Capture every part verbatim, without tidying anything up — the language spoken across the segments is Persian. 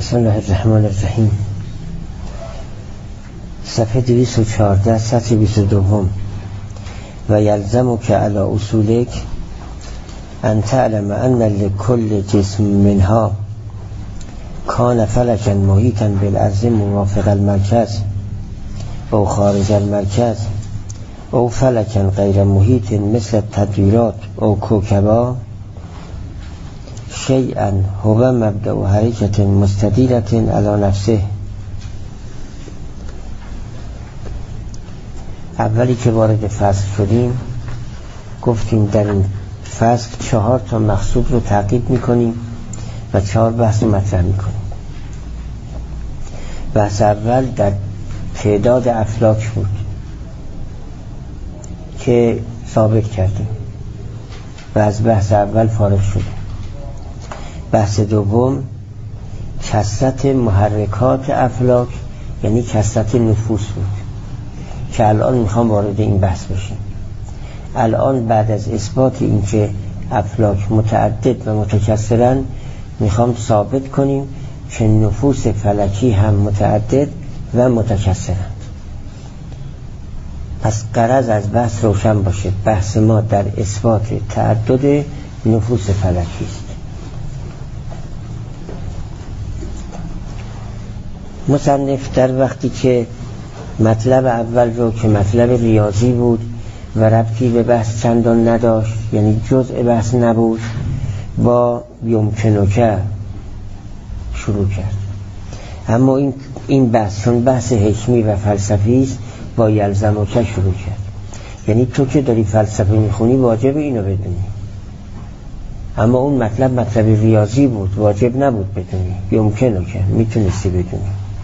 بسم الله الرحمن الرحیم. صفحه دویست و چهارده سطر بیست و دو. و یلزمک علی اصولک ان تعلم ان لکل جسم منها کان فلکا محیطا بالارض موافق المرکز او خارج المرکز او فلکا غیر محیط مثل تدویرات او کوکبا شیئا هو مبدأ حرکت مستدیرت علی نفسه. اولی که وارد فصل شدیم گفتیم در این فصل چهار تا مقصود رو تعقیب میکنیم و چهار بحث رو مطرح میکنیم. بحث اول در تعداد افلاک بود که ثابت کردیم و از بحث اول فارغ شدیم. بحث دوم کثرت محرکات افلاک یعنی کثرت نفوس بود که الان میخوام وارد این بحث بشیم. الان بعد از اثبات اینکه افلاک متعدد و متکثرن میخوام ثابت کنیم که نفوس فلکی هم متعدد و متکثرن. پس غرض از بحث روشن باشه، بحث ما در اثبات تعدد نفوس فلکی است. مصنف در وقتی که مطلب اول رو که مطلب ریاضی بود و ربطی به بحث چندان نداشت، یعنی جزء بحث نبود، با یمکنک شروع کرد. اما این این بحث چون بحث حکمی و فلسفی است با یلزمک شروع کرد. یعنی تو که داری فلسفه میخونی واجب اینو بدونی، اما اون مطلب مطلب ریاضی بود، واجب نبود بدونی، یمکنک میتونستی بدونی.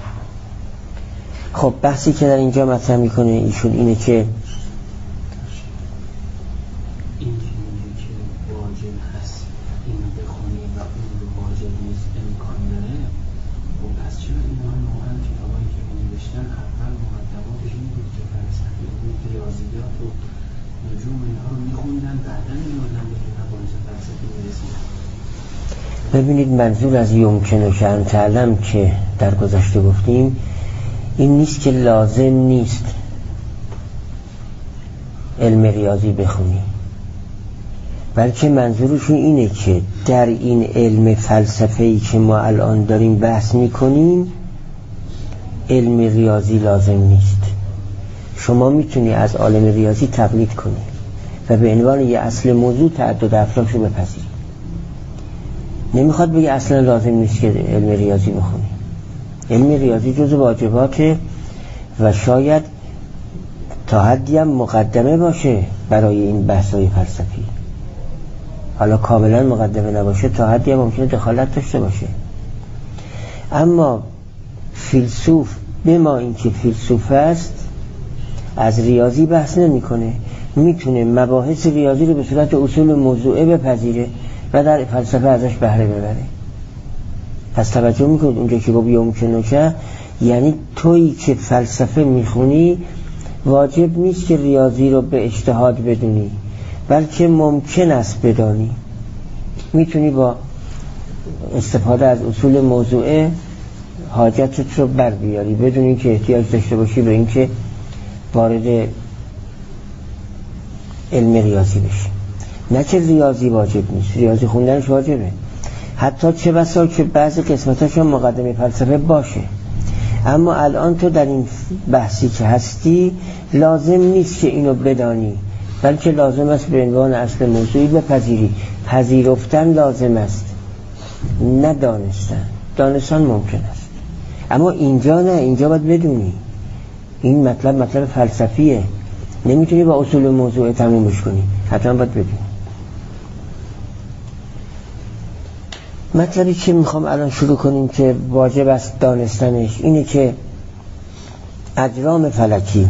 خب بحثی که در اینجا مطرح میکنه ایشون اینه که این که واجب هست اینو بخونی و اون رو واجب نیست امکان داره. خب پس چرا اینا نوعا کتابایی که می نوشتن اول مقدماتش این بود که فلسفه بود، ریاضیات و نجوم اینها رو میخوندن، بعدا میوردن به مباحث فلسفی میرسیدن. ببینید منظور از یمکنه که انتعلم که در گذشته گفتیم این نیست که لازم نیست علم ریاضی بخونی، بلکه منظورشون اینه که در این علم فلسفه‌ای که ما الان داریم بحث میکنیم علم ریاضی لازم نیست. شما میتونی از عالم ریاضی تقلید کنی و به عنوان یه اصل موضوع تعدد افلاک رو بپذیری. نمیخواد بگه اصلا لازم نیست که علم ریاضی بخونی. علم ریاضی جز واجباته و شاید تا حدی هم مقدمه باشه برای این بحث‌های فلسفی. حالا کاملا مقدمه نباشه، تا حدی هم ممکنه دخالت داشته باشه. اما فیلسوف به ما اینکه فیلسوف است از ریاضی بحث نمی‌کنه، میتونه مباحث ریاضی رو به صورت اصول موضوعه بپذیره و در فلسفه ازش بهره ببره. پس توجه میکنید اونجا که با یمکنک یعنی تویی که فلسفه میخونی واجب نیست که ریاضی رو به اجتهاد بدونی، بلکه ممکن است بدانی. میتونی با استفاده از اصول موضوعه حاجتت رو بر بیاری بدون اینکه احتیاج داشته باشی به اینکه وارد علم ریاضی بشی. نه که ریاضی واجب نیست، ریاضی خوندنش واجبه، حتی چه بسا که بعضی قسمتاش هم مقدمه فلسفه باشه. اما الان تو در این بحثی که هستی لازم نیست که اینو بدانی، بلکه لازم است به عنوان اصل موضوعی بپذیری. پذیرفتن لازم است، نه دانستن. دانستن ممکن است، اما اینجا نه. اینجا باید بدونی این مطلب مطلب فلسفیه، نمیتونی با اصول موضوع تمومش کنی، حتما باید بدونی. مطلبی که میخوام الان شروع کنیم که واجب است دانستنش اینه که اجرام فلکی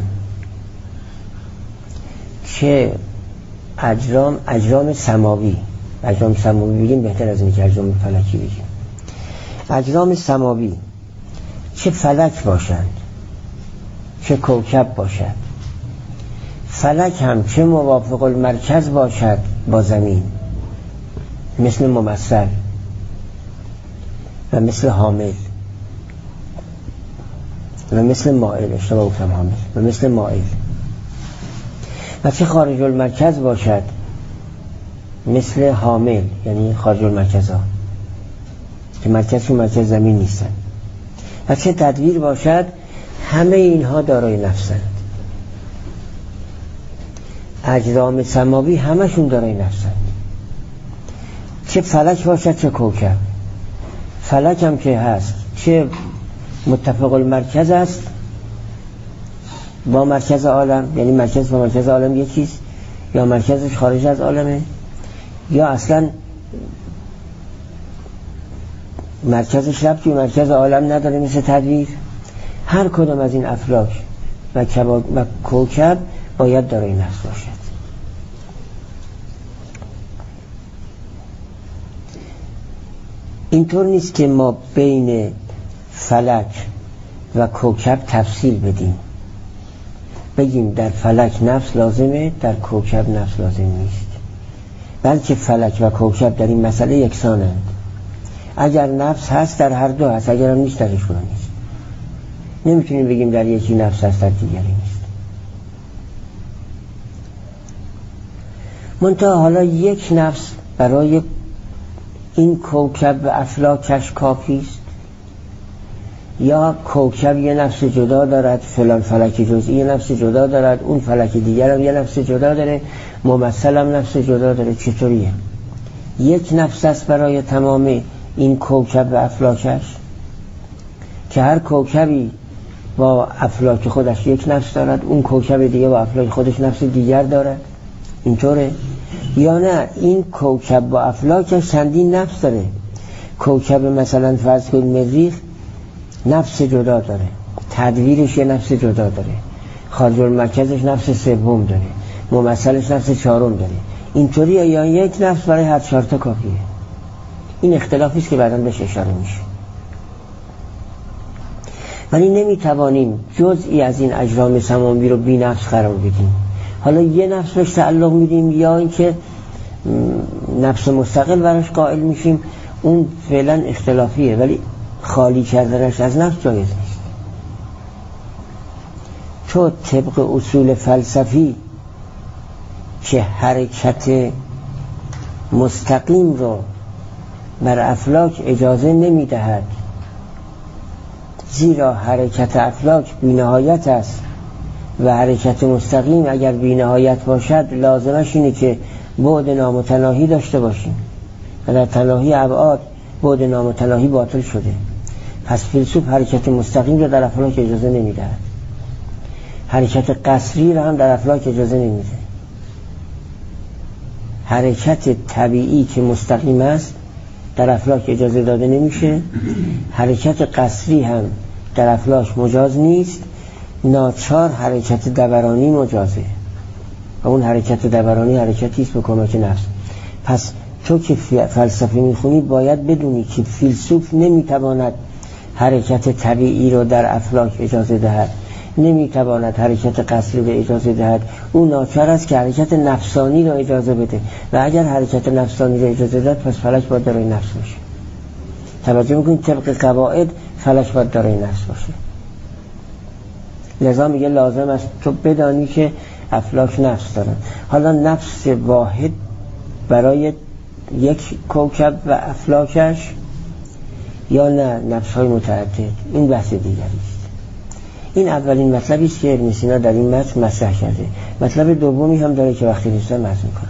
که اجرام اجرام سماوی اجرام سماوی بگیم بهتر از اینکه اجرام فلکی بگیم. اجرام سماوی چه فلک باشند چه کوکب باشد، فلک هم چه موافق المرکز باشد با زمین مثل ممثل و مثل حامل و مثل مائل، اشتباه گفتم حامل، و مثل مائل. و چه خارج المرکز باشد مثل حامل، یعنی خارج المرکز ها که مرکزشون مرکز زمین نیستن. و چه تدویر باشد، همه اینها دارای نفسند. اجرام سماوی همشون دارای نفسند. چه فلک باشد چه کوکب، فلک هم که هست چه متفق المرکز است با مرکز عالم، یعنی مرکز با مرکز عالم یکیست، یا مرکزش خارج از عالمه، یا اصلا مرکزش ربطی به مرکز عالم نداره مثل تدویر. هر کدام از این افلاک و, و کوکب باید دارای نفس باشد. اینطور نیست که ما بین فلک و کوکب تفصیل بدیم، بگیم در فلک نفس لازمه، در کوکب نفس لازم نیست، بلکه فلک و کوکب در این مسئله یکسانند. اگر نفس هست در هر دو هست، اگر هم نیست درش کنه نیست. نمیتونیم بگیم در یکی نفس هست در دیگری نیست. منتها حالا یک نفس برای این کوکب و افلاکش کافیست، یا کوکب یه نفس جدا دارد، فلان فلک جزئی یه نفس جدا دارد، اون فلک دیگر هم یه نفس جدا داره، ممثل هم نفس جدا داره. چطوریه؟ یک نفس است برای تمام این کوکب و افلاکش، که هر کوکبی با افلاک خودش یک نفس دارد، اون کوکب دیگه با افلاک خودش نفس دیگر دارد. اینطوره؟ یا نه این کوکب با افلاکش چندین نفس داره. کوکب مثلا فرض کنید مریخ نفس جدا داره، تدویرش یه نفس جدا داره، خارج المرکزش نفس سوم داره، ممثلش نفس چهارم داره. اینطوریه یا یک نفس برای هر چهار تا کافیه؟ این اختلافی است که بعداً بهش اشاره میشه. ولی نمیتوانیم جزئی از این اجرام سماوی رو بی نفس قرار بدیم. حالا یه نفس بهش تعلق میدیم، یا اینکه نفس مستقل براش قائل میشیم، اون فعلا اختلافیه، ولی خالی کردنش از نفس جایز نیست. تو طبق اصول فلسفی که حرکت مستقیم رو بر افلاک اجازه نمیدهد، زیرا حرکت افلاک بی‌نهایت است و حرکت مستقیم اگر بی‌نهایت باشد لازمش اینه که بعد نامتناهی داشته باشیم و در تناهی ابعاد بعد نامتناهی باطل شده. پس فیلسوف حرکت مستقیم رو در افلاک اجازه نمیدهد، حرکت قصری رو هم در افلاک اجازه نمیده. حرکت طبیعی که مستقیم است در افلاک اجازه داده نمیشه، حرکت قصری هم در افلاک مجاز نیست، ناچار حرکت دورانی مجازه و اون حرکت دورانی حرکتی است به کمک نفس. پس تو که فلسفه میخونی باید بدونی که فیلسوف نمیتواند حرکت طبیعی رو در افلاک اجازه دهد، نمیتواند حرکت قصری رو اجازه دهد، اون ناچار است که حرکت نفسانی رو اجازه بده و اگر حرکت نفسانی رو اجازه داد پس فلک باید دارای نفس باشه. توجه میکنید طبق قواعد فلک باید دارای نفس باشه. لذا میگه لازم است تو بدانی که افلاک نفس دارن. حالا نفس واحد برای یک کوکب و افلاکش یا نه نفس های متعدد، این بحث دیگری است. این اولین مطلبی است که ابن سینا در این متن مطرح کرده. مطلب دومی هم داره که وقتی نیستم مطرح میکنم.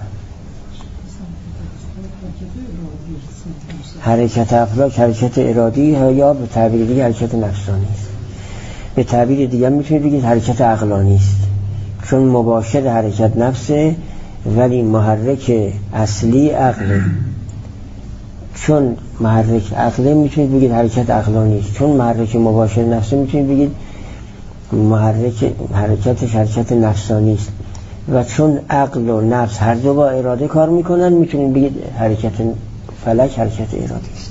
حرکت افلاک حرکت ارادی یا به تعبیر دیگه حرکت نفسانی است. به تعبیر دیگه میتونید بگید حرکت عقلانی است، چون مباشر حرکت نفسه ولی محرک اصلی عقله. چون محرک عقله میتونید بگید حرکت عقلانی است، چون محرک مباشر نفسه میتونید بگید محرک حرکتش حرکت نفسانی است، و چون عقل و نفس هر دو با اراده کار میکنن میتونید بگید حرکت فلک حرکت اراده است.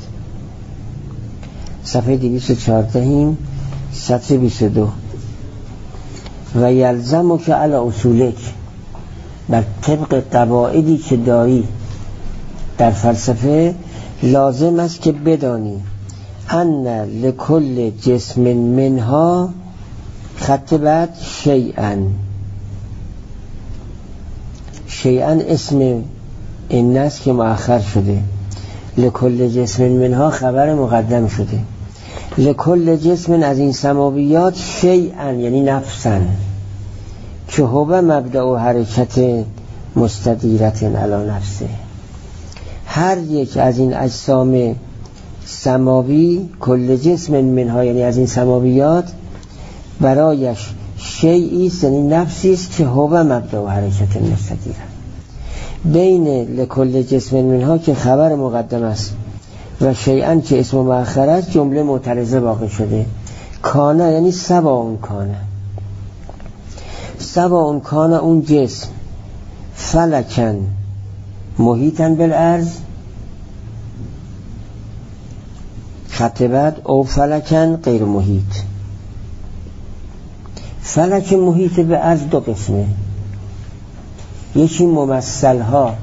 صفحه دویست و چهارده سطر بیست و دو. و یلزم که علی اصولک، بر طبق قواعدی که داری در فلسفه لازم است که بدانی ان لکل جسم منها خط بعد شیئا. شیئا اسم این است که مؤخر شده، لکل جسم منها خبر مقدم شده. لکل جسم از این سماویات شیئا یعنی نفسا که هو مبدأ و حرکت مستدیرت علی نفسه. هر یک از این اجسام سماوی، کل جسم منها یعنی از این سماویات، برایش شیئی است یعنی نفسی است که هو مبدأ و حرکت مستدیرت. بین لکل جسم منها که خبر مقدم است و شیئا که اسم مؤخر است جمله معترضه واقع شده. کانه یعنی سوا اون کانه، سوا اون کانه اون جسم، فلکن محیطن بالارض، خط بعد او فلکن غیر محیط. فلک محیط به ارض دو قسمه، یکی ممثل ها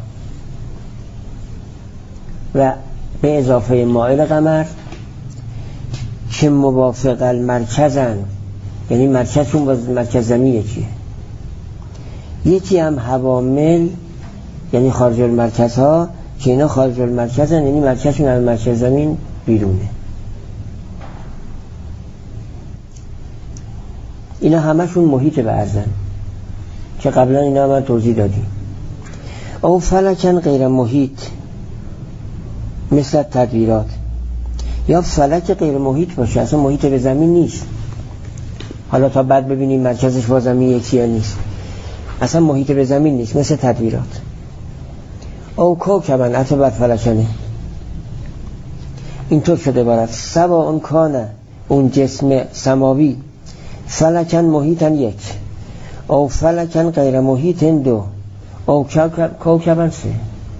و به اضافه مائل قمر که موافق المرکزن، یعنی مرکزشون با مرکز زمین یکیه. یکی هم حوامل یعنی خارج المرکز ها که اینا خارج المرکزن، یعنی مرکزشون از مرکز زمین بیرونه. اینا همشون محیط به ارضن که قبلا اینا هم توضیح دادیم. او فلکن غیر محیط مثل تدویرات، یا فلک غیر محیط باشه اصلا محیط به زمین نیست، حالا تا بعد ببینیم مرکزش با زمین یکی یا نیست، اصلا محیط به زمین نیست مثل تدویرات. او کوکبن عطا بر فلکنه اینطور شده بارد سوا اون کانه اون جسم سماوی فلکن محیطن یک، او فلکن غیر محیطن دو، او کوکبن سه.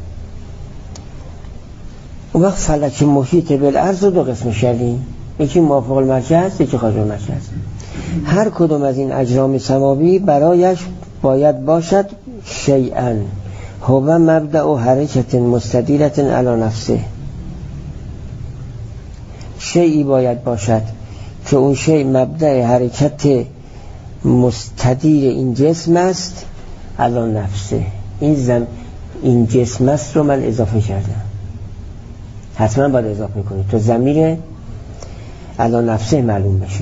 اون وقت فلک محیط بالارض دو قسم شدیم، یکی موافق المرکز یکی خارج المرکز. هر کدوم از این اجرام سماوی برایش باید باشد شیئا هو مبدأ و حرکت مستدیرت علی نفسه. شیئی باید باشد که اون شیء مبدأ حرکت مستدیر این جسم است علی نفسه. این زم این جسم است رو من اضافه کردم، حتما باید اضافه کنید تو ضمیر علی نفسه معلوم بشه.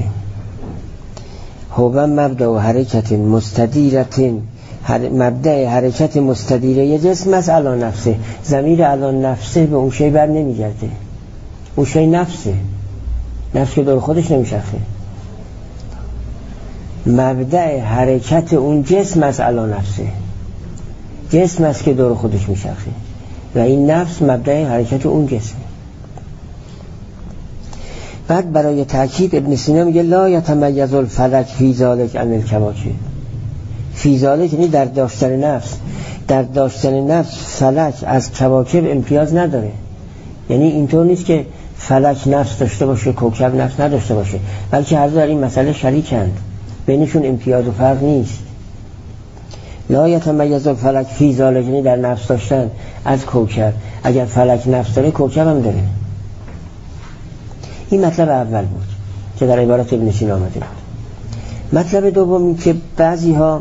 هو مبدأ و حرکت مستدیرت، مبدأ حرکت مستدیره یه جسم است علی نفسه. ضمیر علی نفسه به اون شیء بر نمیگرده، اون شیء نفسه، نفس که دور خودش نمیشخه. مبدأ حرکت اون جسم است علی نفسه، جسم است که دور خودش میشخه و این نفس مبدأ حرکت اون جسم. بعد برای تأکید ابن سینا میگه لا یتمیز الفلک فی ذلک عن الکواکب. فی ذلک یعنی در داشتن نفس، در داشتن نفس فلک از کواکب امتیاز نداره. یعنی اینطور نیست که فلک نفس داشته باشه کوکب نفس نداشته باشه، بلکه هر دو در این مسئله شریکند، بینشون امتیاز و فرق نیست. لا یتمیز الفلک فی ذلک یعنی در نفس داشتن از کوکب. اگر فلک نفس داره کوکب هم داره. این مطلب اول بود که در عبارت ابن سینا آمده بود. مطلب دوم این که بعضی ها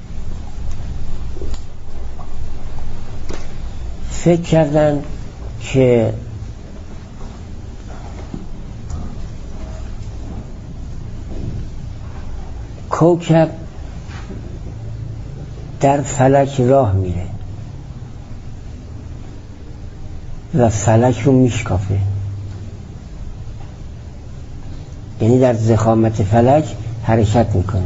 فکر کردن که کوکب در فلک راه میره و فلک رو میشکافه، یعنی در ضخامت فلک حرکت میکنه،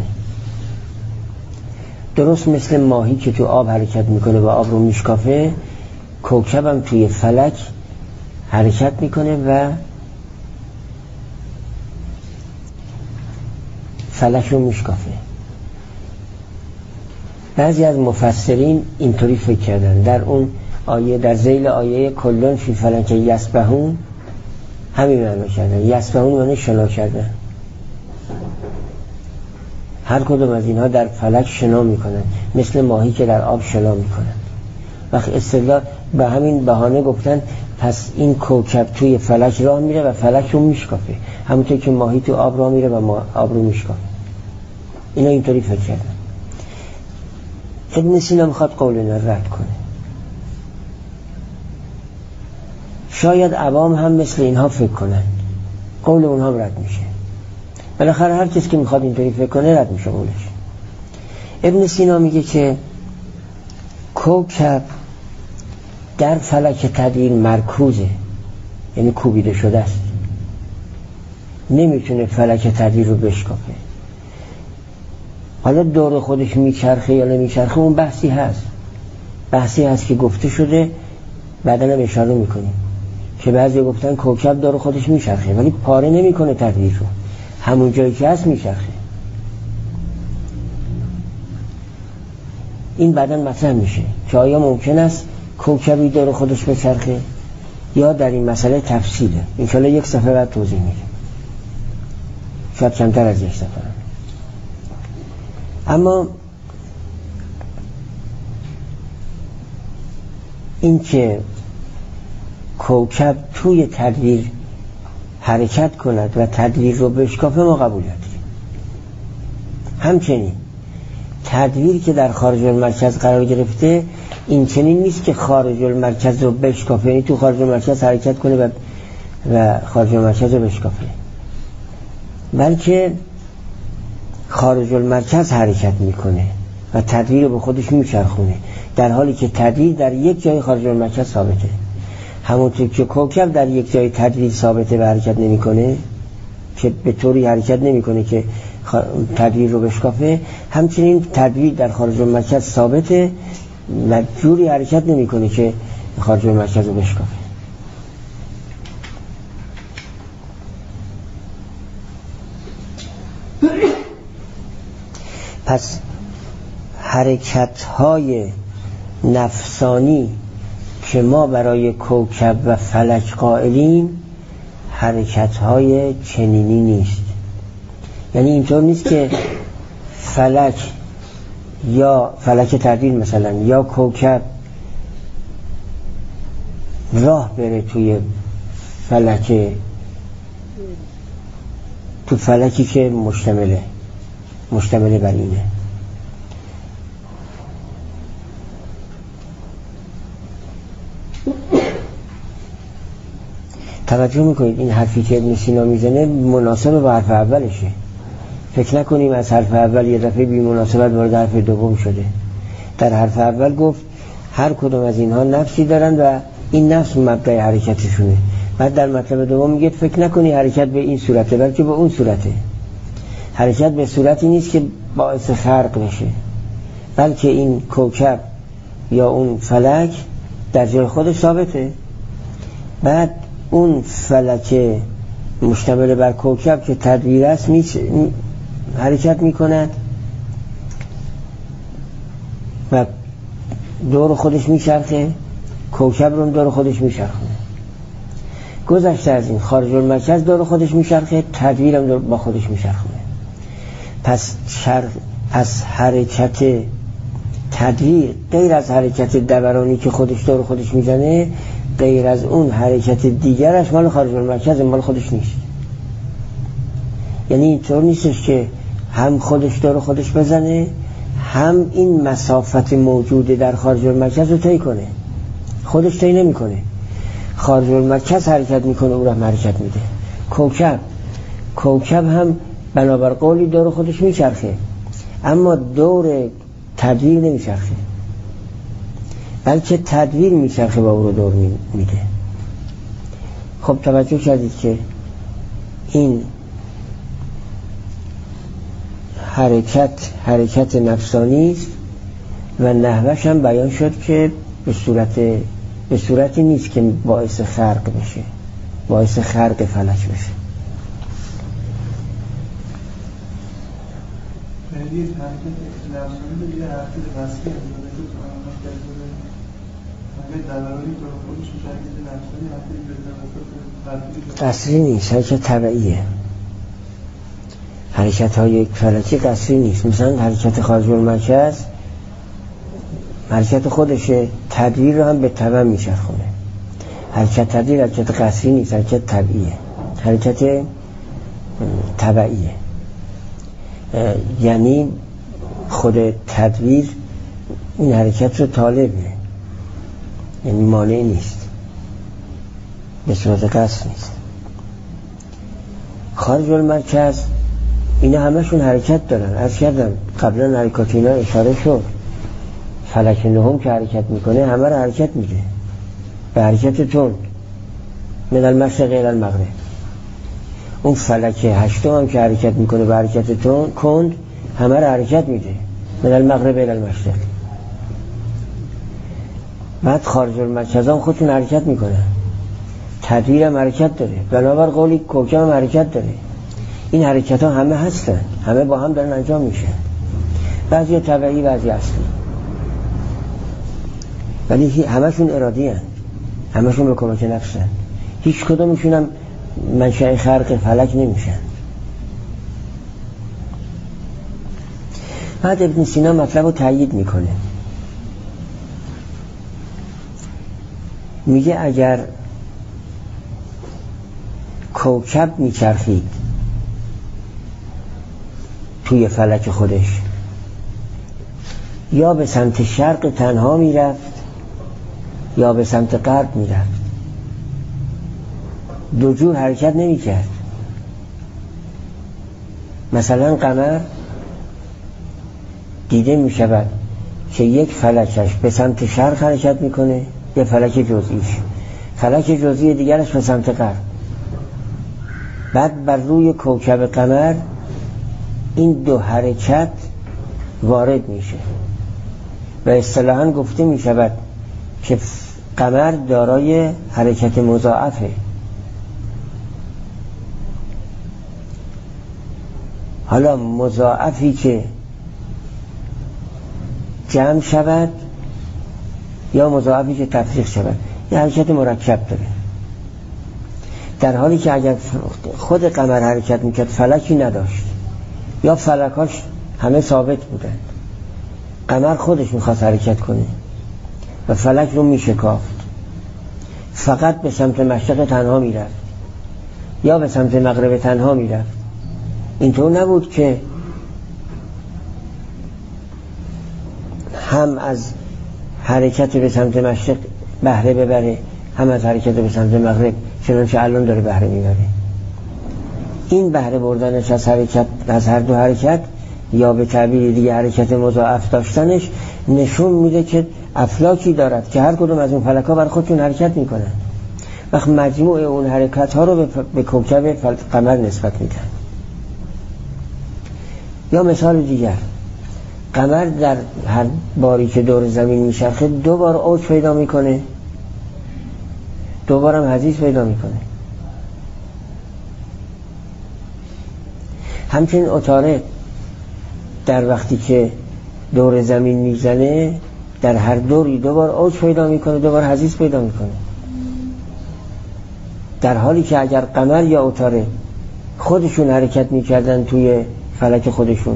درست مثل ماهی که تو آب حرکت میکنه و آب رو میشکافه. کوکب هم توی فلک حرکت میکنه و فلک رو میشکافه. بعضی از مفسرین اینطوری فکر کردن، در اون آیه در ذیل آیه کلون فی فلک یسبحون همین معنی کردن. یسبحون معنی شنا کردن، هر کدوم از اینها در فلک شنا میکنن مثل ماهی که در آب شنا میکنن. وقت استدلال به همین بهانه گفتن پس این کوکب توی فلک راه میره و فلک رو میشکافه، همونطور که ماهی تو آب راه میره و آب رو میشکافه. اینا اینطوری فکر کردن. ابن سینا میخواد قول اینا رد کنه. شاید عوام هم مثل اینها فکر کنن، قول اونها رد میشه. بالاخره هر کسی که میخواد اینطوری فکر کنه رد میشه قولش. ابن سینا میگه که کوکب در فلک تدویر مرکوزه، یعنی کوبیده شده است، نمیتونه فلک تدویر رو بشکافه. حالا دور خودش میچرخه یا نمیچرخه اون بحثی هست، بحثی هست که گفته شده، بعدا هم اشاره میکنیم که بعضی گفتن کوکب دور خودش میچرخه ولی پاره نمیکنه تدویر رو، همون جایی که هست میچرخه. این بعدا مطرح میشه که آیا ممکن است کوکبی دور خودش بچرخه یا در این مسئله تفصیله. انشاءالله یک صفحه بعد توضیح میدیم، شاید کمتر از یک صفحه. اما این که کوکب توی تدویر حرکت کند و تدویر رو بشکافه ما قبول داریم. همچنین تدویر که در خارج المرکز قرار گرفته این چنین نیست که خارج المرکز رو بشکافه، یعنی تو خارج المرکز حرکت کنه و, و خارج المرکز رو بشکافه، بلکه خارج المرکز حرکت میکنه و تدویر رو به خودش میچرخونه، در حالی که تدویر در یک جای خارج المرکز ثابته. همونطور که کوکب در یک جای تدویر ثابته و حرکت نمیکنه، که به طوری حرکت نمیکنه که تدویر رو بشکافه، همچنین تدویر در خارج المرکز ثابته و جوری حرکت نمیکنه که خارج المرکز رو بشکافه. پس حرکت‌های نفسانی که ما برای کوکب و فلک قائلیم حرکت‌های چنینی نیست. یعنی اینطور نیست که فلک یا فلک تدویر مثلا یا کوکب راه بره توی فلک، تو فلکی که مشتمله مشتمل بر اینه. توجه میکنید این حرفی که ابن سینا میزنه مناسب با حرف اولشه. فکر نکنیم از حرف اول یه دفعه بی مناسبت وارد حرف دوم شده. در حرف اول گفت هر کدوم از اینها نفسی دارن و این نفس مبدأ حرکتشونه. بعد در مطلب دوم میگه فکر نکنی حرکت به این صورته بلکه به اون صورته. حرکت به صورتی نیست که باعث خرق بشه، بلکه این کوکب یا اون فلک در جای خودش ثابته. بعد اون فلک مشتمل بر کوکب که تدویر است می حرکت می کند و دور خودش می چرخه، کوکب رو دور خودش می چرخه. گذشته از این خارج المرکز دور خودش می چرخه، تدویر هم با خودش می چرخه. پس چرخ از حرکت تدویر غیر از حرکت دورانی که خودش دور خودش میزنه، غیر از اون حرکت دیگرش مال خارج المرکز، مال خودش نیست. یعنی اینطور نیستش که هم خودش دور خودش بزنه هم این مسافت موجود در خارج المرکز رو طی کنه. خودش طی نمی کنه، خارج المرکز حرکت میکنه، او را حرکت میده. کوکب کوکب هم بنابر قولی دور خودش میچرخه اما دور تدویر نمیچرخه، بلکه تدویر میچرخه و او رو دور میده. خب توجه کردید که این حرکت حرکت نفسانی است و نحوش هم بیان شد که به صورت به صورتی نیست که باعث خرق بشه، باعث خرق فلک بشه. یه حرکت نفسانی یه حرکت وسیع از قصری نیست، حرکت طبعیه. حرکت های فلکی قصری نیست. مثلا حرکت خارج المرکز حرکت خودشه، تدویر رو هم به تبع میچرخونه. حرکت تدویر حرکت قصری نیست، حرکت طبعیه، حرکت طبعیه. یعنی خود تدبیر این حرکت رو طالبه، یعنی مانع نیست، به صورت قصد نیست. خارج المرکز اینا همشون حرکت دارن. عرض کردم قبلا حرکات اینا اشاره شد. فلک نهم که حرکت میکنه همه رو حرکت میده به حرکت تند من المشرق الی المغرب. اون فلک هشتم هم که حرکت میکنه به حرکت تند کند همه رو حرکت میده من المغرب الی المشرق. بعد خارج المرکز هم خودشون حرکت میکنن، تدویر هم حرکت داره، بنابر قولی کوکب هم حرکت داره. این حرکت ها همه هستن، همه با هم دارن انجام میشن، بعضی طبعی بعضی اصلی، ولی همشون ارادی هن، همشون به کمک نفسن، هیچ کدومشون هم منشأ خلق فلک نمیشن. بعد ابن سینا مطلب رو تأیید میکنه، میگه اگر کوکب میچرخید توی فلک خودش یا به سمت شرق تنها میرفت یا به سمت غرب میرفت، دو جور حرکت نمیکرد. مثلا قمر دیده میشود که یک فلکش به سمت شرق حرکت میکنه، یه فلک جزئیش، فلک جزئی دیگرش به سمت غرب. بعد بر روی کوکب قمر این دو حرکت وارد میشه و اصطلاحاً گفته میشود که قمر دارای حرکت مضاعفه. حالا مضاعفی که جمع شود یا مضاعفی که تفریق شود یه حرکت مرکب داره، در حالی که اگر خود قمر حرکت میکرد فلکی نداشت یا فلکاش همه ثابت بودن، قمر خودش میخواست حرکت کنه و فلک رو میشکافت، فقط به سمت مشرق تنها میرفت یا به سمت مغرب تنها میرفت. اینطور نبود که هم از حرکت به سمت مشرق بهره ببره هم از حرکت به سمت مغرب، چنانچه الان داره بهره میبره. این بهره بردنش از حرکت، از هر دو حرکت یا به تعبیر دیگه حرکت مضاعف داشتنش، نشون میده که افلاکی دارد که هر کدوم از اون فلک‌ها بر خودشون حرکت میکنن. وقت مجموع اون حرکت ها رو به کوکب قمر نسبت میدن. یا مثال دیگر، قمر در هر باری که دور زمین میچرخه دو بار اوج پیدا میکنه، دو بار هم حضیض پیدا میکنه. همچنین عطارد در وقتی که دور زمین میزنه در هر دوری دو بار اوج پیدا میکنه، دو بار حضیض پیدا میکنه، در حالی که اگر قمر یا عطارد خودشون حرکت میکردن توی فلک خودشون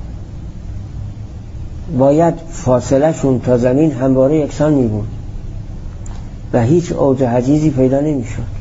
باید فاصله شون تا زمین همواره یکسان می بود و هیچ اوج و حضیضی پیدا نمی شد.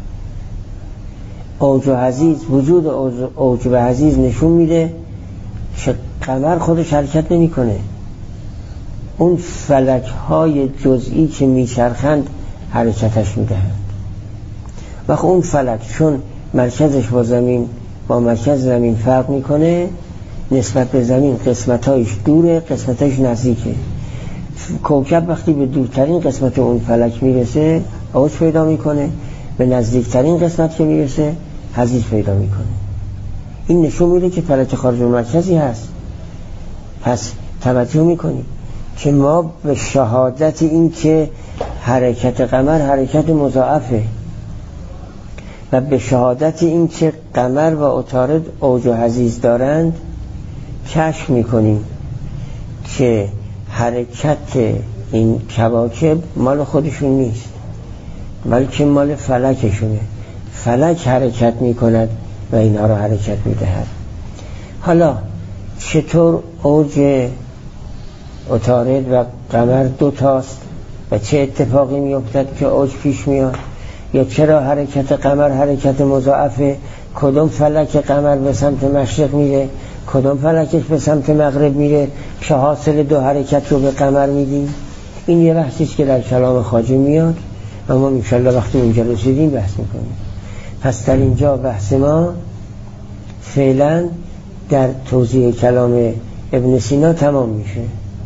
اوج و حضیض، وجود اوج و حضیض نشون میده که قمر خودش حرکت نمی کنه، اون فلک های جزئی که می چرخند حرکتش می دهند. و خب اون فلک چون مرکزش با زمین با مرکز زمین فرق میکنه، نسبت به زمین قسمتایش دوره قسمتایش نزدیکه. کوکب وقتی به دورترین قسمت اون فلک میرسه اوج پیدا میکنه، به نزدیکترین قسمت که میرسه حضیض پیدا میکنه. این نشون میده که فلک خارج المرکزی هست. پس توجه میکنیم که ما به شهادت این که حرکت قمر حرکت مضاعفه و به شهادت این که قمر و عطارد اوج و حضیض دارند کشف میکنیم که حرکت این کواکب مال خودشون نیست بلکه مال فلکشونه. فلک حرکت میکند و اینها را حرکت میدهد. حالا چطور اوج عطارد و قمر دو تاست و چه اتفاقی میافتد که اوج پیش میاد، یا چرا حرکت قمر حرکت مضاعفه کدوم فلک قمر به سمت مشرق میره، کدوم فلکش به سمت مغرب میره که حاصل دو حرکت رو به قمر میدیم. این یه بحثیست که در کلام خواجه میاد، اما انشالله وقتی اونجا رسیدیم بحث میکنیم. پس در اینجا بحث ما فعلا در توضیح کلام ابن سینا تمام میشه.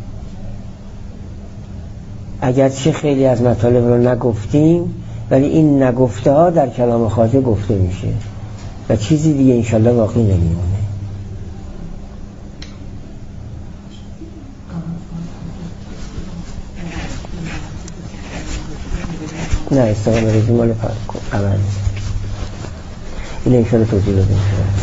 اگرچه خیلی از مطالب رو نگفتیم، ولی این نگفته ها در کلام خواجه گفته میشه و چیزی دیگه انشالله باقی نمیمونه. نه استقام رزی مال قمر نیست، این انشالله توضیح داده میشه.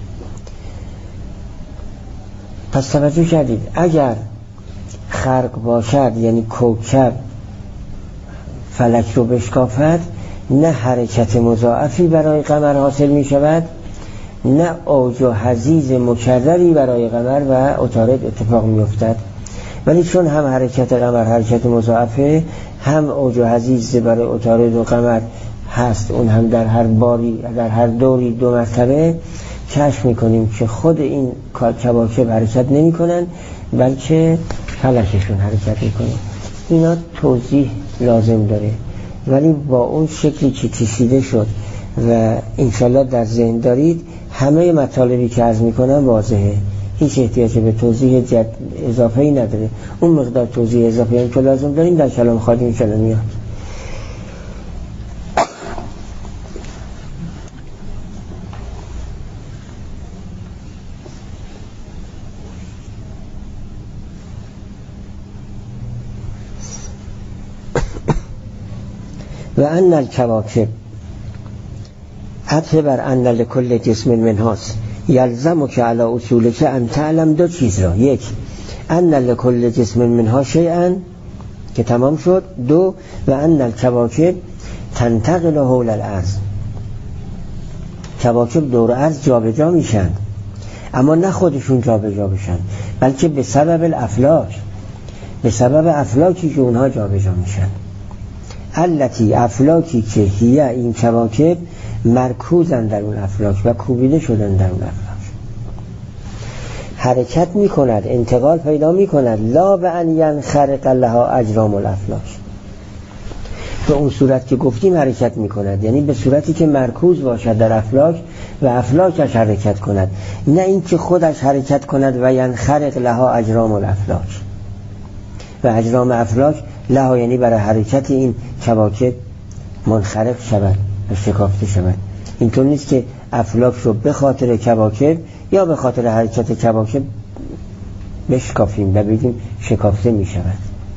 پس توجه کردید اگر خرق باشد، یعنی کوکب فلک رو بشکافد، نه حرکت مضاعفی برای قمر حاصل می شود، نه اوج و حضیض مکرری برای قمر و عطارد اتفاق می افتد. ولی چون هم حرکت قمر حرکت مضاعفه، هم اوج و حضیض برای عطارد و قمر هست، اون هم در هر باری در هر دوری دو مرتبه، کشف میکنیم که خود این کواکب حرکت نمی کنن بلکه فلکشون حرکت میکنه. اینا توضیح لازم داره، ولی با اون شکلی که کشیده شد و انشالله در ذهن دارید، همه مطالبی که عرض میکنم واضحه، هیچ احتیاج به توضیح اضافه‌ای نداره. اون مقدار توضیح اضافه‌ای هم که لازم داریم در کلام خواجه انشالله میاد. و ان الکواکب عطف بر ان لکل جسم منهاست، یلزم که علی اصول که ان تعلم دو چیز را: یک ان لکل جسم منها شیئا که تمام شد، دو و ان الکواکب تنتقل حول الارض، کواکب دور ارض جابجا میشن، اما نه خودشون جابجا بشن بلکه به سبب الافلاک، به سبب افلاکی که اونها جابجا میشن. التی افلاکی که هیه این کواکب مرکوزن در اون افلاک و کوبیده شدن در اون افلاک، حرکت می کند، انتقال پیدا می کند، لا به ان ینخرق لها اجرام الافلاک، به اون صورت که گفتیم حرکت می کند، یعنی به صورتی که مرکوز باشد در افلاک و افلاکش حرکت کند، نه اینکه خودش حرکت کند و ینخرق لها اجرام الافلاک. و اجرام افلاک لها یعنی برای حرکت این کواکب منخرق شود و شکافته شود. اینطور نیست که افلاک رو به خاطر کواکب یا به خاطر حرکت کواکب بشکافیم و بگیم شکافته می شود.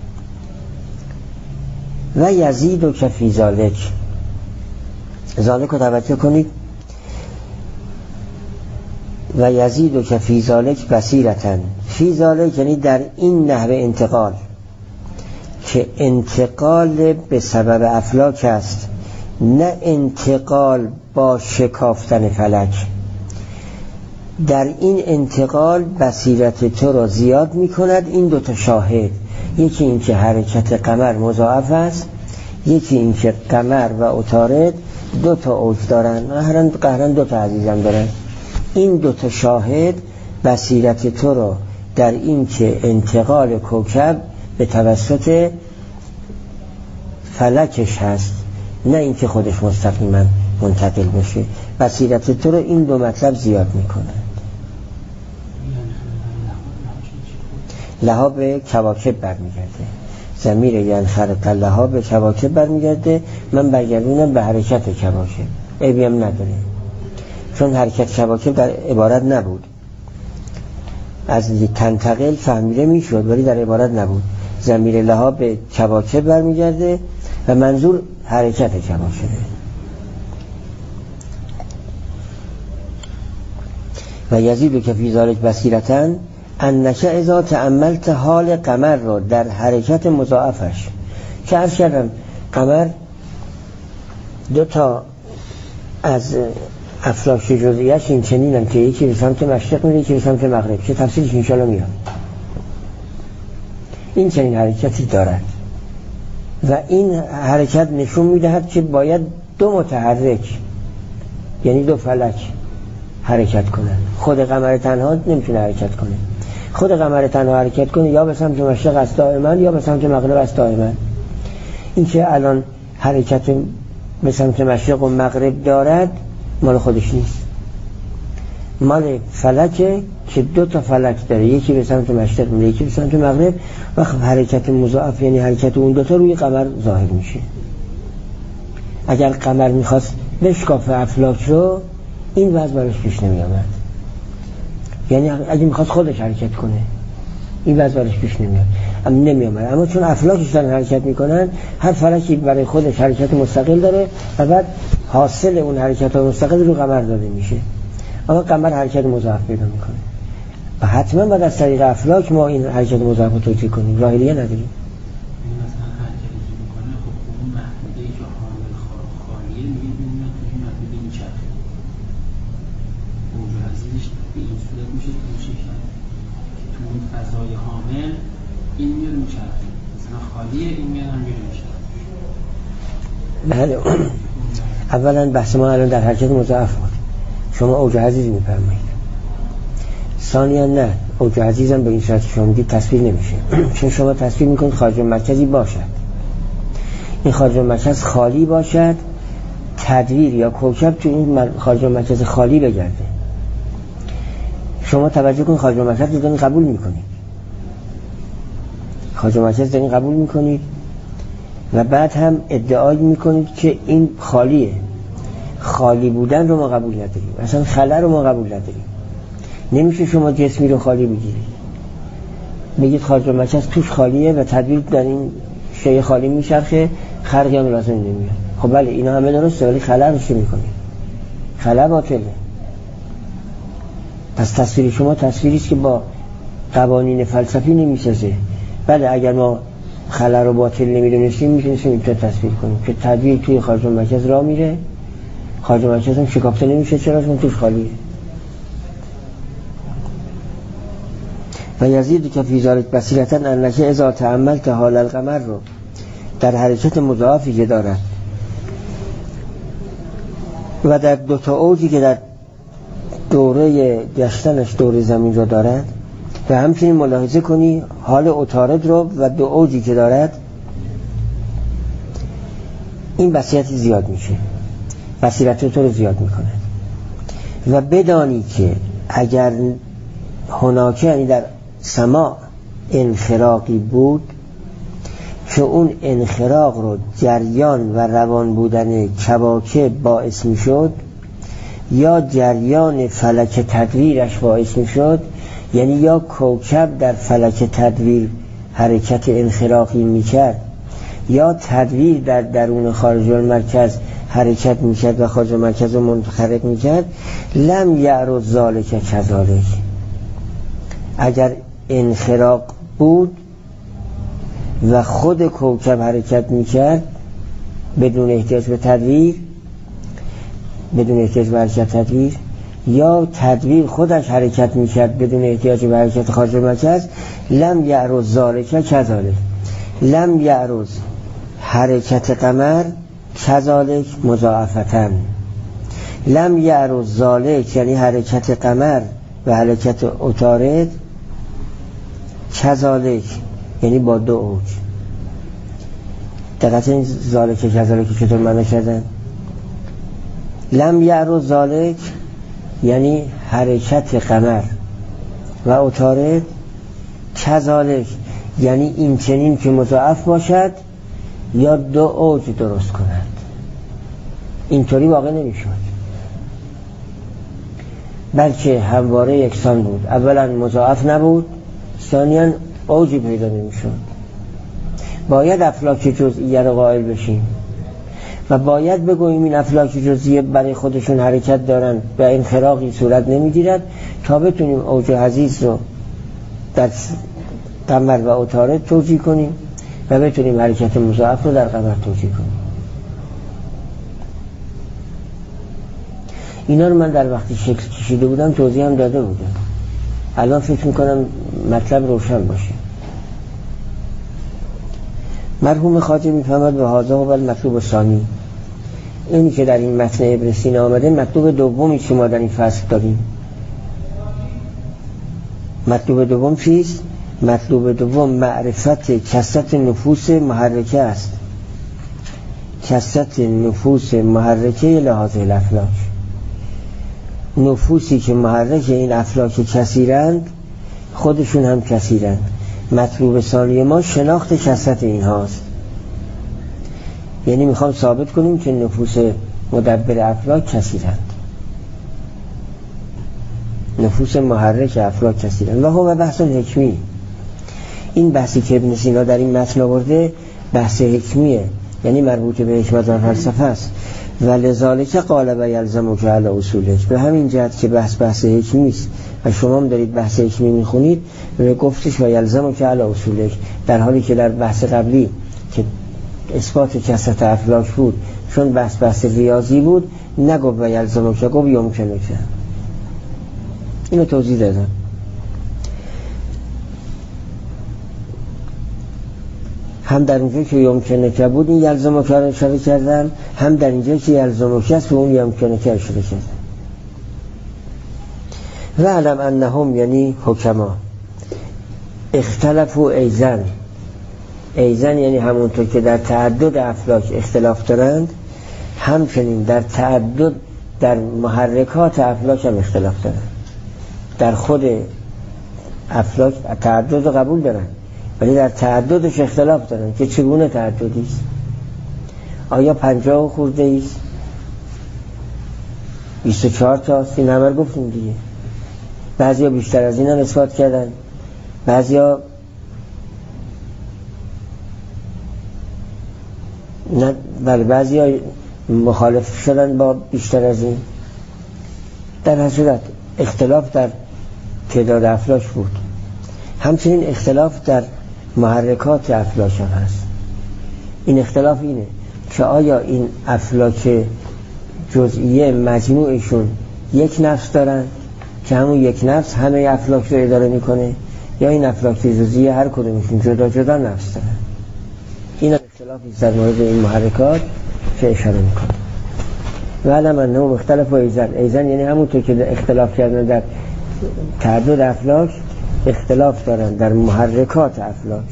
و یزید و کفی ذالک، ذالک رو توجه کنید، و یزید و کفی ذالک بصیرتن، فی ذالک یعنی در این نحو انتقال که انتقال به سبب افلاک است، نه انتقال با شکافتن فلک. در این انتقال بصیرت تو را زیاد می کند این دوتا شاهد: یکی این که حرکت قمر مضاعف است، یکی این که قمر و عطارد دوتا اوج دارن، قهرن قهرن دوتا عزیزم دارن. این دوتا شاهد بصیرت تو را در این که انتقال کوکب به توسط فلکش هست، نه اینکه خودش مستقیما منتقل بشه، بصیرت تو رو این دو مطلب زیاد میکنه. لها به کواکب برمیگرده، ضمیر ینخرق لها به کواکب برمیگرده، من برگردونم به حرکت کواکب، عیبی هم نداره چون حرکت کواکب در عبارت نبود. از تنتقل فهمیده میشد ولی در عبارت نبود. ضمیر لها به کواکب برمیگرده و منظور حرکت کواکبه. و یزید و کفی ذالک بصیرتن انک اذا تأملت حال قمر را در حرکت مضاعفش، که عرض کردم قمر دو تا از افلاک جزئیش این چنینن که یکی به سمت مشرق میره یکی به سمت مغرب، که تفصیلش انشاءالله میاد. این چنین حرکتی دارد و این حرکت نشون میدهد که باید دو متحرک یعنی دو فلک حرکت کنن. خود قمر تنها نمیتونه حرکت کنه. خود قمر تنها حرکت کنه یا به سمت مشرق است دائما یا به سمت مغرب است دائما. این که الان حرکت به سمت مشرق و مغرب دارد مال خودش نیست، مال فلکه که دو تا فلک داره، یکی به سمت مشرق میره یکی به سمت مغرب، و خب حرکت مضاعف یعنی حرکت اون دو تا روی قمر ظاهر میشه. اگر قمر میخواست بشکافه افلاک رو این وضع براش پیش نمی آمد، یعنی اگه میخواست خودش حرکت کنه این وضع براش پیش نمی آمد اما نمی آمد. اما چون افلاکش دارن حرکت میکنن، هر فلکی برای خودش حرکت مستقل داره و بعد حاصل اون حرکت مستقل رو قمر داده میشه. اما قمر حرکت مضاعف پیدا میکنه و حتما باید از طریق افلاک ما این حرکت مضاعف رو توجیه کنیم، راه دیگه نداریم. فضای حامل این میاد میچرخه، مثلا خالیه این میاد هم میاد میچرخه. بله. اولا بحث ما الان در حرکت مضاعف بود، شما اوج عزیز میفرمایید. ثانیا نه، اوج عزیز هم به این صورت شما میگید تصویر نمیشه چون شما تصویر میکنید خارج مرکزی باشد، این خارج مرکز خالی باشد، تدویر یا کوکب تو این خارج مرکز خالی بگرده. شما توجه کن خارج مرکز رو دارین قبول میکنید، خارج مرکز دارین قبول میکنید و بعد هم ادعای میکنید که این خالیه. خالی بودن رو ما قبول نداریم، اصلا خلا رو ما قبول نداریم. نمیشه شما جسمی رو خالی بگیرید بگید خارج مرکز توش خالیه و تدویر در این شیء خالی میچرخه، خرقی هم لازم نمیاد. خب بله اینا همه درسته ولی خلا رو چی میکنید؟ خلا باطله. پس تصویر شما تصویری است که با قوانین فلسفی نمیسازه. بله اگر ما خلا رو باطل نمیدونستیم میتونستیم اینطور تصویر کنیم که تدویر توی خارج مرکز راه میره، خارج مرکز هم شکافته نمیشه، چرا؟ چون توش خالیه. و یزید که فی ذلک بصیرة انک اذا تأملت حال القمر رو در حرکت مضاعفی که دارد و در دو تا اوجی که در دوره گشتنش دوره زمین رو دارد و همچنین ملاحظه کنی حال عطارد رو و دو اوجی که دارد، این بصیرت زیاد میشه، بصیرت تو رو زیاد میکنه. و بدانی که اگر هناکه یعنی در سماع انخراقی بود که اون انخراق رو جریان و روان بودن کواکب باعث میشد یا جریان فلک تدویرش باعث میشد، یعنی یا کوکب در فلک تدویر حرکت انخراقی میکرد یا تدویر در درون خارج المرکز حرکت میکرد و خارج المرکز رو منخرق میکرد، لم یعرض ذالک کذالک. اگر انخراق بود و خود کوکب حرکت میکرد بدون احتیاج به تدویر، بدون احتیاج به حرکت تدویر، یا تدویر خودش حرکت میکرد بدون احتیاج به حرکت خارج مرکز، لم یعرض ذالک کذالک. لم یعرض حرکت قمر کذالک مضاعفتن. لم یعرض ذالک یعنی حرکت قمر و حرکت عطارد کذالک یعنی با دو اوج. دقیقا این ذالک کذالک چطور معنی کردن؟ لم یعرض ذالک یعنی حرکت قمر و عطارد کذالک یعنی این چنین که مضاعف باشد یا دو اوج درست کند. اینطوری واقع نمیشد، بلکه همواره یکسان بود. اولا مضاعف نبود، ثانیاً اوجی پیدا نمیشد. باید افلاک جزئیه رو قائل بشیم و باید بگوییم این افلاک جزئیه برای خودشون حرکت دارن و انخراقی صورت نمیگیرد تا بتونیم اوج حزیز رو در قمر و عطارد توجیه کنیم و بتونیم حرکت مضاعف رو در قمر توجیه کنیم. اینا رو من در وقتی شکل کشیده بودم توضیح هم داده بودم. الان فکر میکنم مطلب روشن باشه. مرحوم خواجه میفهمد به حاضر و المطلوب ثانی اینی که در این متن ابن سینا آمده مطلوب دومی که ما در این فصل داریم. مطلوب دوم چیست؟ مطلوب دوم معرفت کثرت نفوس محرکه است. کثرت نفوس محرکه لحاظ الافلاک، نفوسی که محرک این افلاک کثیرند خودشون هم کثیرند. مطلوب ثانی ما شناخت کثرت اینهاست، یعنی میخوام ثابت کنیم که نفوس مدبر افلاک کثیرند، نفوس محرک افلاک کثیرند. و هو بحث حکمی. این بحثی که ابن سینا در این متن آورده بحث حکمیه، یعنی مربوط به حکمت و فلسفه است. و لذالک قال و یلزمک علی اصولک، به همین جهت که بحث بحث حکمی است و شما هم دارید بحث حکمی میخونید، به گفتش و یلزمک علی اصولک، در حالی که در بحث قبلی که اثبات کثرت افلاک بود چون بحث بحث ریاضی بود نگفت و یلزمک، گفت یمکنک. اینو توضیح دادم. هم در اونجا که یمکنه که بود این یلزمک رو اشاره کردم، هم در اینجا که یلزمک است به اون یمکنه که اشاره کردم. و علم انهم یعنی حکما اختلفوا ایزن، ایزن یعنی همونطور که در تعدد افلاک اختلاف دارند، همچنین در تعدد در محرکات افلاک هم اختلاف دارند. در خود افلاک تعدد قبول دارند ولی در تعددش اختلاف دارن که چگونه تعددی است. آیا پنجاه خورده است، بیست و چهار تا است؟ این همه گفتیم دیگه. بعضی ها بیشتر از این هم اثبات کردن، بعضی ها نه، بله بعضی ها مخالف شدن با بیشتر از این. در هر صورت اختلاف در تعداد افلاک بود. همچنین اختلاف در محرکات افلاک هم هست. این اختلاف اینه که آیا این افلاک جزئیه مجموعشون یک نفس دارن که همون یک نفس همه افلاک رو اداره میکنه، یا این افلاک جزئیه هر کدومشون جدا جدا نفس دارن. این اختلافی در مورد این محرکات که اشاره میکنه. و علم انه مختلف و ایزن، ایزن یعنی همونطور که اختلاف کردن در تعدد افلاک اختلاف دارن در محرکات افلاک،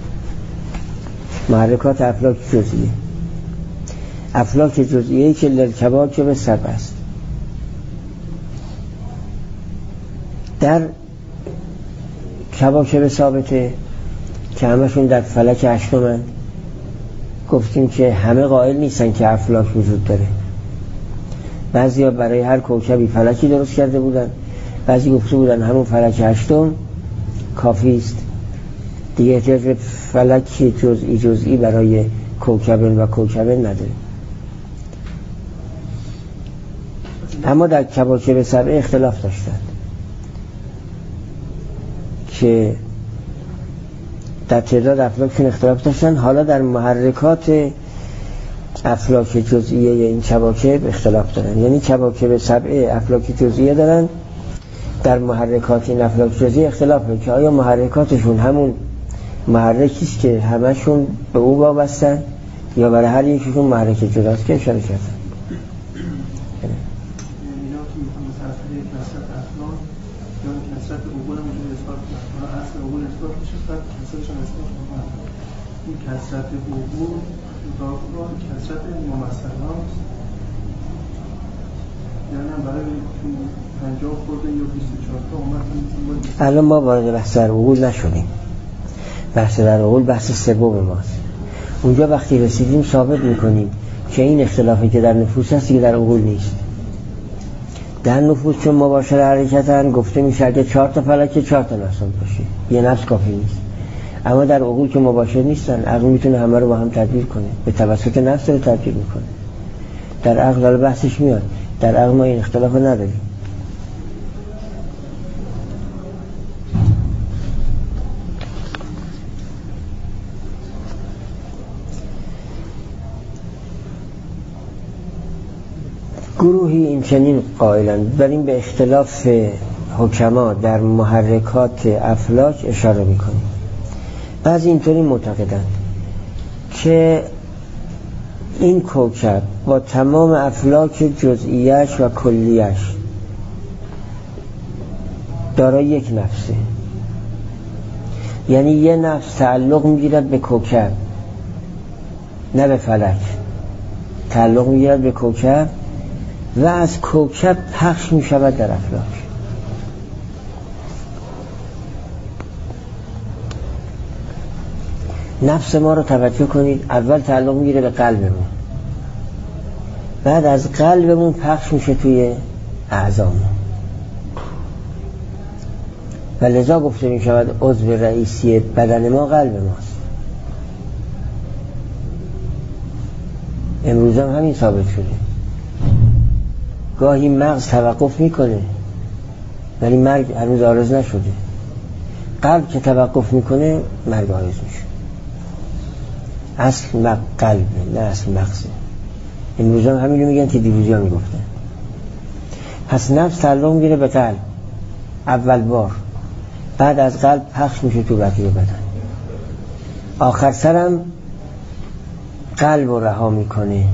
محرکات افلاک جزئیه، افلاک جزئیه که للکواکب سبع است. در کواکب ثابته که همشون در فلک هشتمن، گفتیم که همه قائل نیستن که افلاک وجود داره. بعضیا برای هر کوکبی فلکی درست کرده بودن، بعضی گفته بودن همون فلک هشتم کافی است دیگه، احتیاج به فلک جزئی جزئی برای کوکبن و کوکبن نداره. اما در کواکب سبع اختلاف داشتند که در تعداد افلاکشون اختلاف داشتن. حالا در محرکات افلاک جزئیه این کواکب اختلاف دارن، یعنی کواکب سبع افلاک جزئیه دارن، در محرکات این افلاک جزئیه اختلافه که آیا محرکاتشون همون محرکی است که همشون به او وابستن یا برای هر یکیشون محرک جداست که اشاره کردن. این کثرت عبور را کثرت ممثل هاست، یعنی برای پنجاه خورده یا بیست و چهار تا اومد. الان ما وارد بحث در عقول نشدیم، بحث در عقول بحث سوم ماست. اونجا وقتی رسیدیم ثابت میکنیم که این اختلافی که در نفوس هست که در عقول نیست. در نفوس چون مباشر حرکتن گفته میشه اگه چهار تا فلک چهار تا نفس باشه یه نفس کافی نیست. اما در عقول که مباشر نیستن، عقل میتونه همه رو با هم تدبیر کنه، به توسط نفس رو تدبیر میکنه. در عقل بحثش میاد، در عقل ما این اختلاف رو نداریم. گروهی این چنین قائلند، بر این به اختلاف حکما در محرکات افلاک اشاره میکنیم. بعضی اینطوری معتقدند که این کوکب با تمام افلاک جزئیش و کلیش دارای یک نفسه، یعنی یه نفس تعلق میگیرد به کوکب نه به فلک، تعلق میگیرد به کوکب و از کوکب پخش میشود در افلاک. نفس ما رو توجه کنید، اول تعلق میگیره به قلبمون، بعد از قلبمون پخش میشه توی اعضامون و لذا گفته میشود عضو رئیسی بدن ما قلب ماست. امروز هم همین ثابت شده. گاهی مغز توقف میکنه ولی مرگ هنوز آرز نشده. قلب که توقف میکنه مرگ آرز میشه. اصل مغز قلبه نه اصل مغزه. امروز هم همین رو میگن که دیروزی ها میگفتن. پس نفس تعلق میگیره به قلب اول بار، بعد از قلب پخش میشه تو بقیه بدن، آخر سرم قلب رو رها میکنه.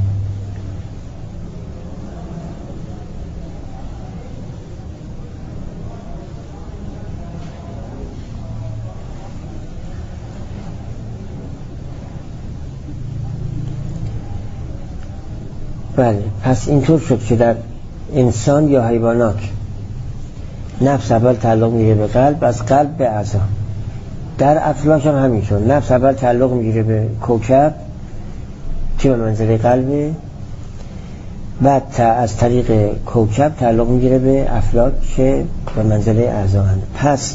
بله، پس اینطور شد که در انسان یا حیوانات نفس اول تعلق میگیره به قلب، از قلب به اعضا. در افلاک هم همینطور، نفس اول تعلق میگیره به کوکب که به منزله قلبه، بعد تا از طریق کوکب تعلق میگیره به افلاک که به منزله اعضا هست. پس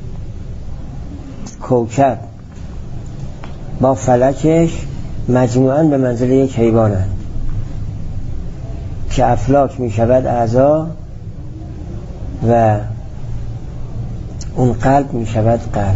کوکب با فلکش مجموعاً به منزله یک حیوان هست که افلاک می شود اعضا و اون قلب می شود قلب.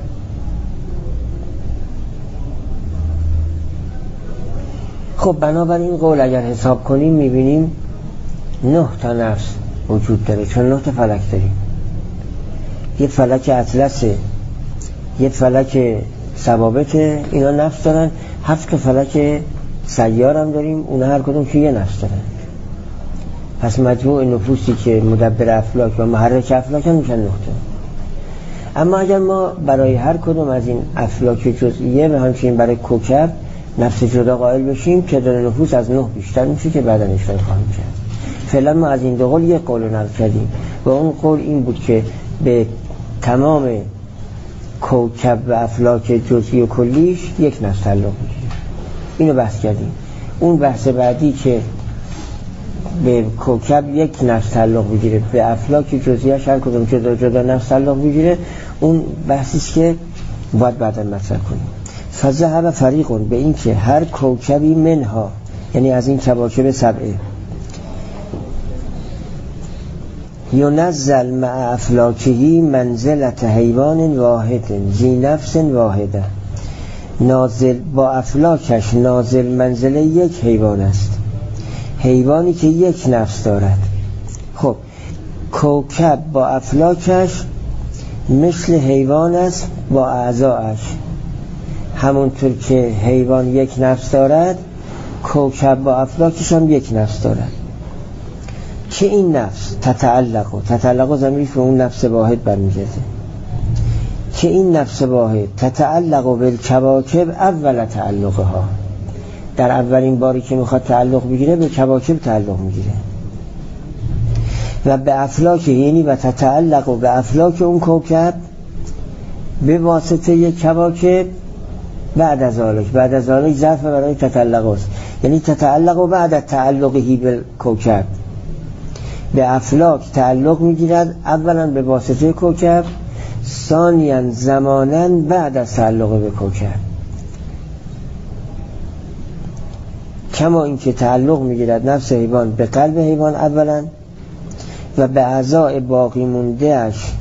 خب بنابراین این قول اگر حساب کنیم می بینیم نه تا نفس وجود داره، چون نه تا فلک داریم. یه فلک اطلسه، یه فلک ثوابته، اینا نفس دارن. هفت تا فلک سیار هم داریم، اونا هر کدوم که یه نفس دارن. پس مجموع نفوسی که مدبر افلاک و محرک افلاک هم میشن نقطه. اما اگر ما برای هر کدوم از این افلاک جزئیه و همچنین برای کوکب نفس جدا قائل بشیم که در نفوس از نه بیشتر میشه که بعدا اشاره خواهیم کرد. فعلا ما از این دو قول یک قول رو نقل کردیم و اون قول این بود که به تمام کوکب و افلاک جزئی و کلیش یک نفس تعلق میگیره. اینو بحث کردیم. اون بحث بعدی که به کوکب یک نفس تعلق بگیره، به افلاک جزئیش هر کدوم جدا جدا نفس تعلق بگیره، اون بحثی است که باید بعدا مطرح کنیم. فذهب فریقون به این که هر کوکبی منها، یعنی از این کواکب سبعه، ینزل مع افلاکهی منزلت حیوان واحد ذی نفس واحده، نازل با افلاکش نازل منزله یک حیوان است، حیوانی که یک نفس دارد. خب کوکب با افلاکش مثل حیوان است با اعضایش. همونطور که حیوان یک نفس دارد، کوکب با افلاکش هم یک نفس دارد که این نفس تتعلق و تتعلق و ضمیرش به اون نفس واحد برمیگرده که این نفس واحد تتعلق و بالکواکب اول تعلقها، در اولین باری که میخواد تعلق بگیره به کواکب تعلق میگیره و به افلاک، یعنی و تتعلق و به افلاک اون کوکب به واسطه یک کواکب بعد از آلک. بعد از آلک ظرف برای تتعلق است، یعنی تتعلق و بعد تعلقهی به کوکب به افلاک تعلق میگیرد، اولا به واسطه کوکب، ثانیاً زماناً بعد از تعلق به کوکب. کما اینکه تعلق میگیرد نفس حیوان به قلب حیوان اولا و به اعضای باقی مونده اش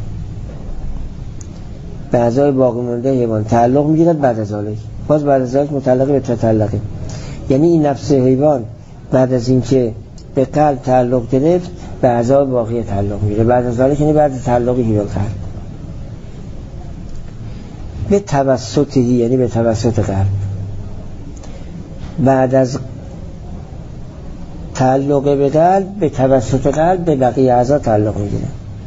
به اعضای باقی مونده حیوان تعلق میگیرد بعد از آلک. باز بعد از آلک متعلق به تتعلقه، یعنی این نفس حیوان بعد از اینکه به قلب تعلق گرفت به اعضای باقی تعلق میگیره بعد از آلک، یعنی بعد تعلقی به قلب به توسطی، یعنی به توسط قلب. بعد از تعلق به قلب به توسط قلب به بقیه اعضا تعلق میگیره.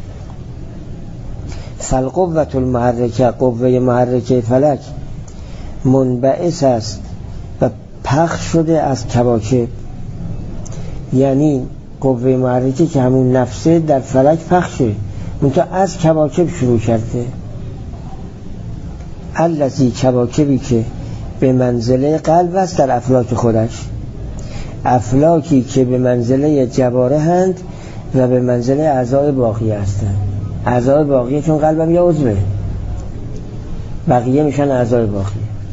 فالقوة المحرکه، قوه محرکه فلک منبعث است و پخش شده از کواکب، یعنی قوه محرکه که همون نفسه در فلک پخشه، منتها از کواکب شروع کرده. الذی، کواکبی که به منزله قلب است در افلاک خودش، افلاکی که به منزله جواره هند و به منزله اعضای باقی هستند. اعضای باقی چون قلبم یا عضوه، بقیه میشن اعضای باقی.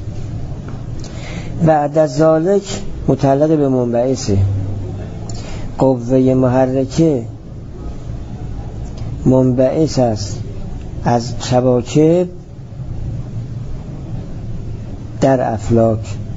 بعد از ذالک متعلق به منبعثه. قوه محرکه منبعث است از کواکب در افلاک،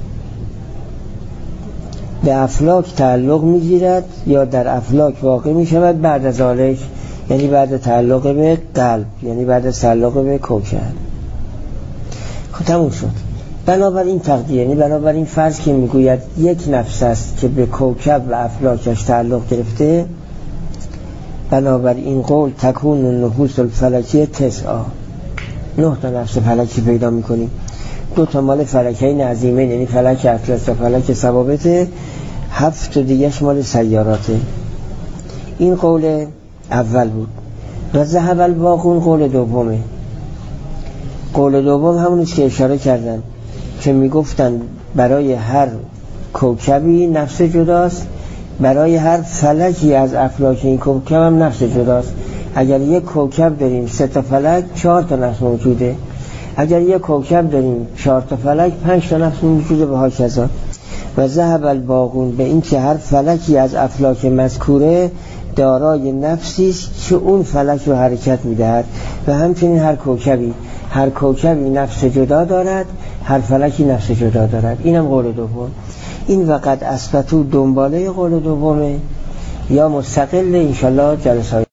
به افلاک تعلق میگیرد یا در افلاک واقع میشود بعد از ذالک، یعنی بعد تعلق به قلب، یعنی بعد تعلق به کوکب. خب تموم شد. بنابراین تقدیر، یعنی بنابراین فرض که میگوید یک نفس است که به کوکب و افلاکش تعلق گرفته، بنابراین قول تکون النفوس الفلکی تسعا، نه تا نفس فلکی پیدا میکنیم. دو تا مال فلکین عظیمین، یعنی فلک اطلس و فلک ثوابته، هفت دیگهش مال سیاراته. این قول اول بود. و ذهب الباقون قول دومه. قول دوم همونیست که اشاره کردن که میگفتن برای هر کوکبی نفس جداست، برای هر فلکی از افلاک این کوکب هم نفس جداست. اگر یک کوکب داریم سه تا فلک، چهار تا نفس موجوده. اگر یک کوکب داریم چهار تا فلک، پنج تا نفس موجوده و هاکذا. و ذهب الباقون به این که هر فلکی از افلاک مذکوره دارای نفسی است که اون فلک رو حرکت میدهد و همچنین هر کوکبی هر کوکبی نفس جدا دارد، هر فلکی نفس جدا دارد. اینم قول دوم. این وقت اثبتو دنباله قول دومه یا مستقل انشالله جلسه